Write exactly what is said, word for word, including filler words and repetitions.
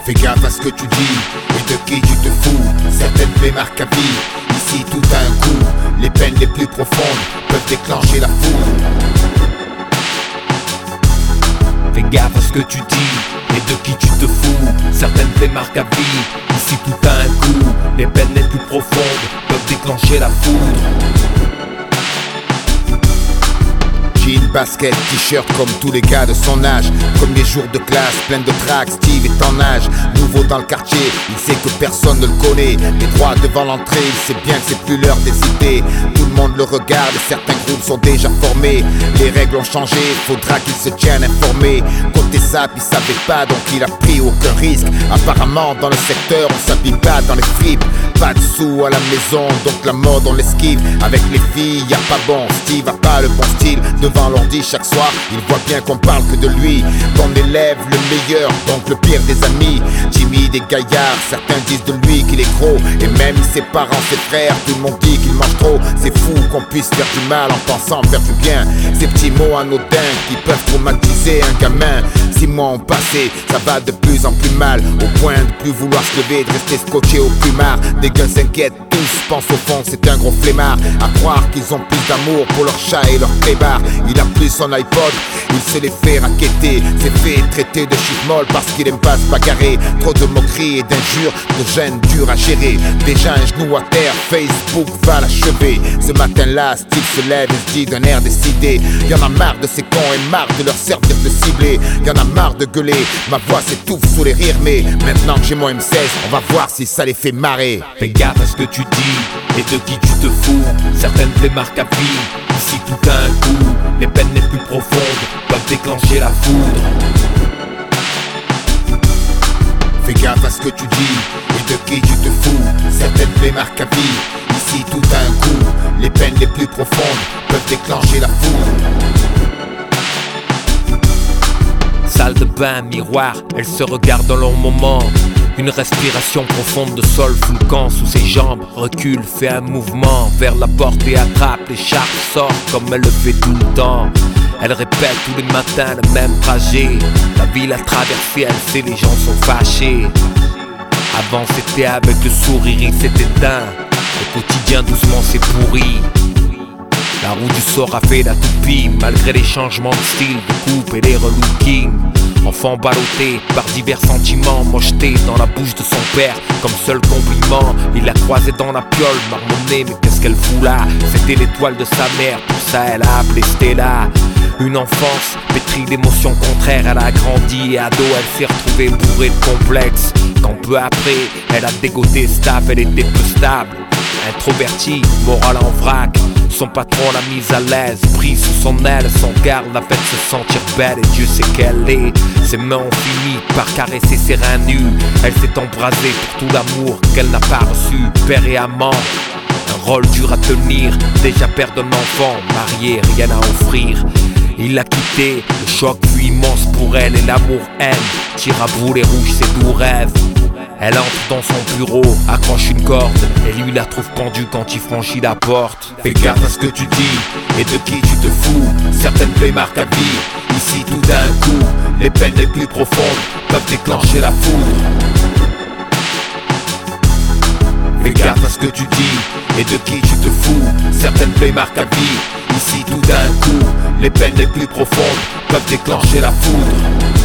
Fais gaffe à ce que tu dis et de qui tu te fous. Certaines plaies marquent à vie. Ici tout a un coup. Les peines les plus profondes peuvent déclencher la foudre. Fais gaffe à ce que tu dis et de qui tu te fous. Certaines plaies marquent à vie. Ici tout a un coup. Les peines les plus profondes peuvent déclencher la foudre. Jean, basket, t-shirt comme tous les gars de son âge. Comme les jours de classe, plein de tracks, Steve est en âge. Nouveau dans le quartier, il sait que personne ne le connaît. Les droits devant l'entrée, il sait bien que c'est plus l'heure d'hésiter. Tout le monde le regarde, certains groupes sont déjà formés. Les règles ont changé, faudra qu'il se tienne informé. Côté sap, il savait pas, donc il a pris aucun risque. Apparemment dans le secteur, on s'habille pas dans les fripes. Pas de sous à la maison, donc la mode on l'esquive. Avec les filles, y a pas bon, Steve a pas le bon style. Devant l'ordi chaque soir, il voit bien qu'on parle que de lui. Qu'on élève le meilleur, donc le pire des amis. Timide et gaillard, certains disent de lui qu'il est gros. Et même ses parents, ses frères, tout le monde dit qu'il mange trop. C'est fou qu'on puisse faire du mal en pensant faire du bien. Ces petits mots anodins qui peuvent traumatiser un gamin. Six mois ont passé, ça va de plus en plus mal. Au point de plus vouloir se lever, de rester scotché au plumard. Des gars s'inquiètent, tous pensent au fond que c'est un gros flemmard. À croire qu'ils ont plus d'amour pour leur chat et leur clébard. Il a plus son iPod, il se les fait raqueter. C'est fait traiter de shit molle parce qu'il aime pas se bagarrer. Trop de moqueries et d'injures, de gêne dure à gérer. Déjà un genou à terre, Facebook va l'achever. Ce matin-là, Steve se lève et se dit d'un air décidé. Y'en a marre de ces cons et marre de leur servir de ciblé. Y'en a marre de gueuler, ma voix s'étouffe sous les rires. Mais maintenant que j'ai mon M seize, on va voir si ça les fait marrer. Fais gaffe à ce que tu dis et de qui tu te fous. Certaines plaies marquent à vie. Ici tout a un coup. Les peines les plus profondes peuvent déclencher la foudre. Fais gaffe à ce que tu dis et de qui tu te fous. Certaines plaies marquent à vie. Ici tout a un coup. Les peines les plus profondes peuvent déclencher la foudre. Salle de bain, miroir, elle se regarde dans long moment. Une respiration profonde de sol sous le camp, sous ses jambes. Recule, fait un mouvement vers la porte et attrape l'écharpe. Sort comme elle le fait tout le temps. Elle répète tous les matins le même trajet. La ville a traversé, elle sait les gens sont fâchés. Avant c'était avec le sourire, il s'est éteint. Le quotidien doucement s'est pourri. La roue du sort a fait la toupie. Malgré les changements de style, de coupe et les relookings. Enfant ballotté par divers sentiments, mojeté dans la bouche de son père. Comme seul compliment, il l'a croisé dans la piole, marmonné, mais qu'est-ce qu'elle fout là? C'était l'étoile de sa mère, pour ça elle a appelé Stella. Une enfance pétrie d'émotions contraires, elle a grandi et ado, elle s'est retrouvée bourrée de complexes. Quand peu après, elle a dégoté staff, elle était peu stable. Introvertie, morale en vrac. Son patron l'a mise à l'aise, prise sous son aile. Son garde l'a fait se sentir belle et Dieu sait qu'elle est. Ses mains ont fini par caresser ses reins nus. Elle s'est embrasée pour tout l'amour qu'elle n'a pas reçu. Père et amant, un rôle dur à tenir. Déjà père d'un enfant, marié, rien à offrir. Il l'a quitté, le choc fut immense pour elle. Et l'amour-haine tire à boulet rouge ses doux rêves. Elle entre dans son bureau, accroche une corde et lui la trouve pendue quand il franchit la porte. Fais gaffe à ce que tu dis et de qui tu te fous. Certaines plaies marquent à vie. Ici tout a un coup. Les peines les plus profondes peuvent déclencher la foudre. Fais gaffe à ce que tu dis et de qui tu te fous. Certaines plaies marquent à vie. Ici tout a un coup. Les peines les plus profondes peuvent déclencher la foudre.